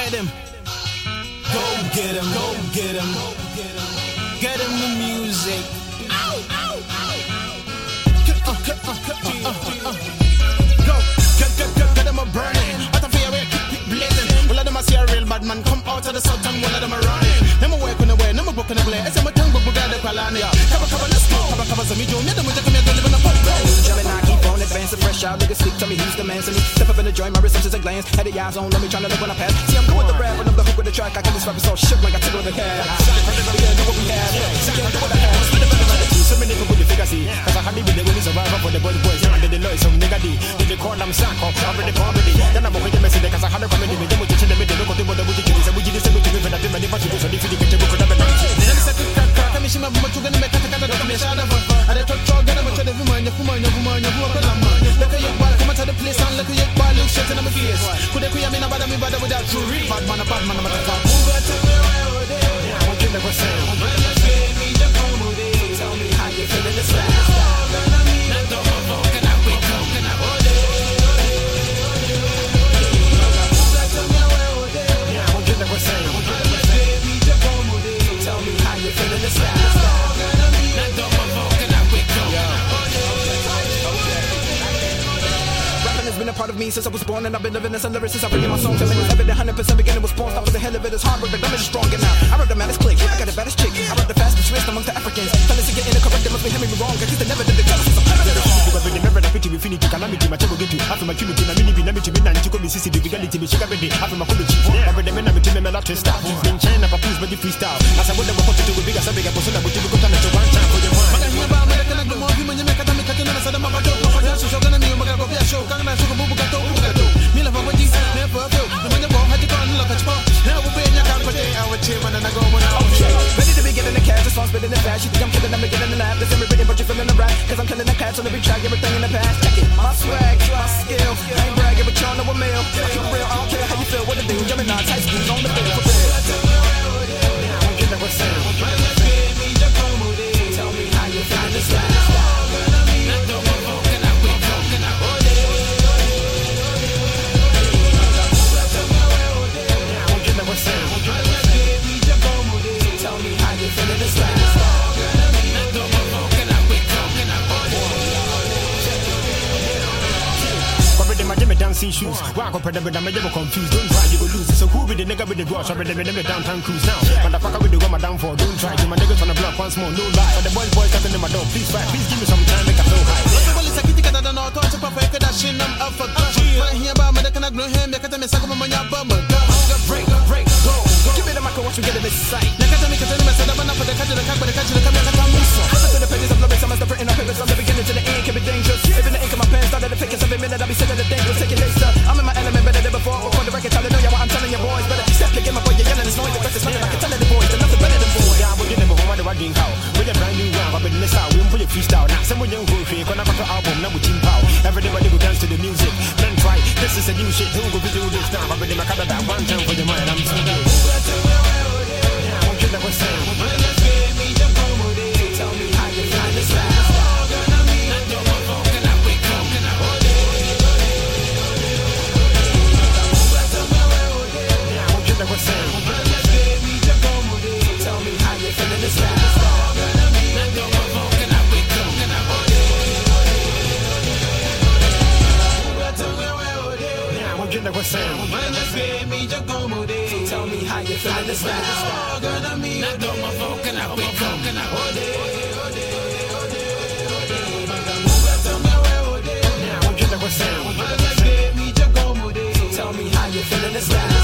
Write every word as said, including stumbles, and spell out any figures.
get him. Go get him, go get him. Get him the music. Ow, ow, ow. Uh, uh, uh, uh, uh, uh. Go, get, get, get, get them a burning. Out of here, keep, keep blazing. All of them I see a real bad man come out of the south and one of them are running. Them a work on the way, them a book on the play. It's a tongue, but we got the palania. Cover, cover, let's go. Cover, cover, some me do. Never much I come here to live in a pub. Gemini, keep on advancing, fresh out, niggas speak to me, he's the man to me. Step up in the joint, my reception's a glance. Had the eyes on, let me tryna look when I pass. See, I'm going with the rap, and I'm the hook with the track. I can just rap so shook like I took on the cat. Yeah, do what we have, yeah, do what I have. Split the melody, so many people with the figure see. Cause I had me with the when it's a rival for the boys, boys. Now they know some nigga D. Did they call them sack or already comedy? Then I'm going to mess it cause I had a comedy. They would chill in the middle, look at the water with the kids. And we did this every time that they made it, so they feel the kitchen, we could have a night. Then I said, crack, I'm missing my much to make a cat of me. Shut up, I don't talk, get a much of the woman, the woman, the woman, the woman. Look at your ball, come out to the place and look at your ball, look shit in my face. Could they create me no bother me bother without true real bad man, a bad man, I'm a top. Move it to me, where they are. Yeah, what you never say. When you say me, the comedy. Tell me how you feel in the style. Not the whole can I wake up, can I hold it? Move it to me, where they are. Yeah, what you never say. When you say me, the comedy. Tell me how you feel in the style. Not the whole can I wake up, can I hold it? It's been a part of me since I was born, and I've been living this lyrics since I began my songs. I mean, it's evident, one hundred percent beginning was born. Stop for the hell of it, it's hard work, but I'm just stronger now. I rap the maddest click, I got the baddest chick. I rap the fastest twist amongst the Africans. Fellas to get in the correct, they must be hearing me wrong, cause they never did the jealous. I'm never did it. Remember that pity, infinity, calamity, my trouble get to. After my community, my mini, my mini, my mini, my sissy, the legality, me shake every day. After my community, every day, man, I'm a team, I'm a lot to stop. In China, I push, but you freestyle. As I would have wanted to do a bigger, something I was on, I would do a time to one time for your one. I hear about American, I'm more human, you make a damn cut in the side of my body. So, gonna be a maga go show, gonna show a booga to Bugato. Mila for what you never feel. The money won't have to go and look at you. Now we'll be in your company, our chairman, and I go on out. Ready to be getting the cash, the song's spitting the fast. You think I'm kidding, I'm getting the laugh. This every written, but you're feeling the rap. Cause I'm killing the cash on every track, everything in the past. Check it, my swag, my skill. I ain't bragging, but y'all know a meal. I keep it real, I don't care how you feel, what to do. Gemini, tight schools on the bill for real. I don't get that what's saying. Tell me how you feel in the style. Tell me how you feel in the style. Dancing shoes, why go put them with them, never confused. Don't try, you go lose. So who be the nigga with the rush? I'm ready with them downtown cruise now. Motherfucker with the one my down for. Don't try, my niggas on the block once more, no lie. But the boys, boys, coming in my door, please fight, please give me some time, make I feel high. Well, it's a kitty cat, I don't know, touch a papa, that shit, I'm up for touch. I hear about me, they cannot know him, they can't tell me, suck my bum, break, break, go, go. Give me the mic, watch me get a bit sight. They can't tell me, can't tell me, I said, I'm not for the catch of the cat, but the catch of the camera, I can't move so. Listen to the pages of lyrics, I must have written on papers from the beginning to the end, can be dangerous. Even the ink of my pen started to pick us every minute, I'll be sitting the thing, we'll take it later. I'm in my element better than before. Before the record, telling you what I'm telling your boys. Better step the game up when you're yelling. It's noise. The rest is nothing. I can tell the boys. There's nothing better than boys. Yeah, we're getting over what I how. With a brand new round, I've been in the style. We don't put your freestyle. Now, someone young go free. When I got the album, now we team power. Everybody go dance to the music. Then try. This is a new shit. Who go do this now? I've been in my car that one time for your mind. I'm so good. Yeah, I want you to never say. Tell me how you feel in the style. Tell me how you feel in the style. Tell me how you feel in the style. Tell me how you feel in the style.